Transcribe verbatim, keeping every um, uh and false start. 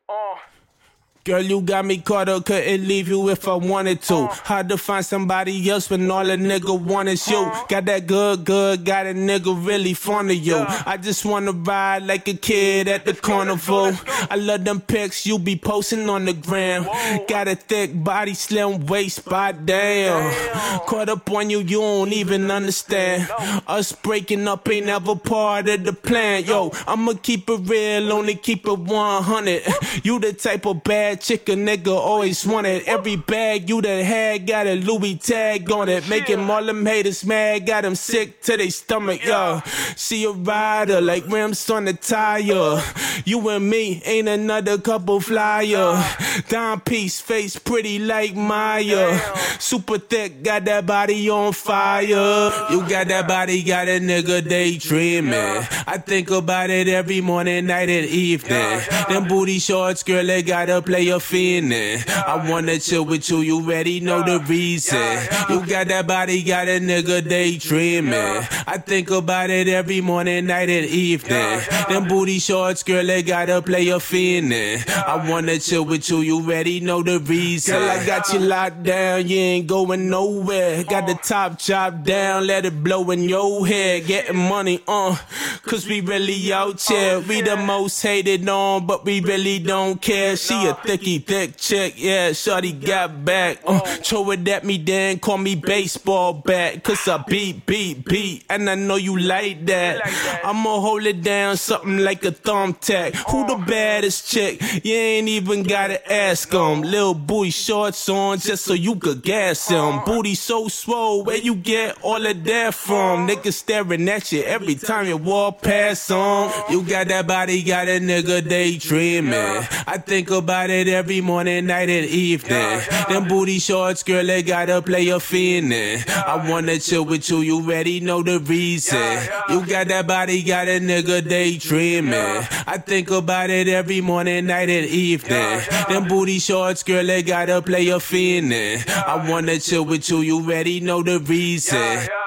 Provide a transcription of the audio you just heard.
Uh. Girl, you got me caught up, couldn't leave you if I wanted to. Hard to find somebody else when all a nigga want is you. Got that good, good, got a nigga really fond of you. I just wanna ride like a kid at the carnival. I love them pics you be posting on the gram. Got a thick body, slim waist, spot damn. Caught up on you, you don't even understand. Us breaking up ain't ever part of the plan. Yo, I'ma keep it real, only keep it one hundred. You the type of bad chick a nigga always wanted. Every bag you done had got a Louis tag on it. Making all them haters mad, got them sick to their stomach, yo. She a rider like rims on the tire. You and me ain't another couple flyer. Dime piece, face pretty like Maya. Super thick, got that body on fire. You got that body, got a nigga daydreaming. I think about it every morning, night and evening. Them booty shorts, girl, they gotta play a fiendin'. I wanna chill with you, you already know the reason. You got that body, got a nigga daydreaming. I think about it every morning, night and evening. Them booty shorts, girl, they gotta play a fiendin'. I wanna chill with you, you already know the reason. Girl, I got you locked down, you ain't going nowhere. Got the top chopped down, let it blow in your head. Getting money, uh, cause we really out here. We the most hated on, but we really don't care. She a thicky, thick chick, yeah, shorty got back. Uh, throw it at me then, call me baseball bat. Cause I beat, beat, beat, and I know you like that. I'ma hold it down, something like a thumbtack. Who the baddest chick? You ain't even gotta ask them. Lil' booty shorts on just so you could gas him. Booty so swole, where you get all of that from? Niggas staring at you every time you walk past them. You got that body, got a nigga daydreaming. I think about it every morning, night and evening. Them booty shorts, girl, they gotta play a fiendin'. I wanna chill with you, you already know the reason. You got that body, got a nigga daydreaming. I think about it every morning, night and evening. Them booty shorts, girl, they gotta play a fiendin'. I wanna chill with you, you already know the reason.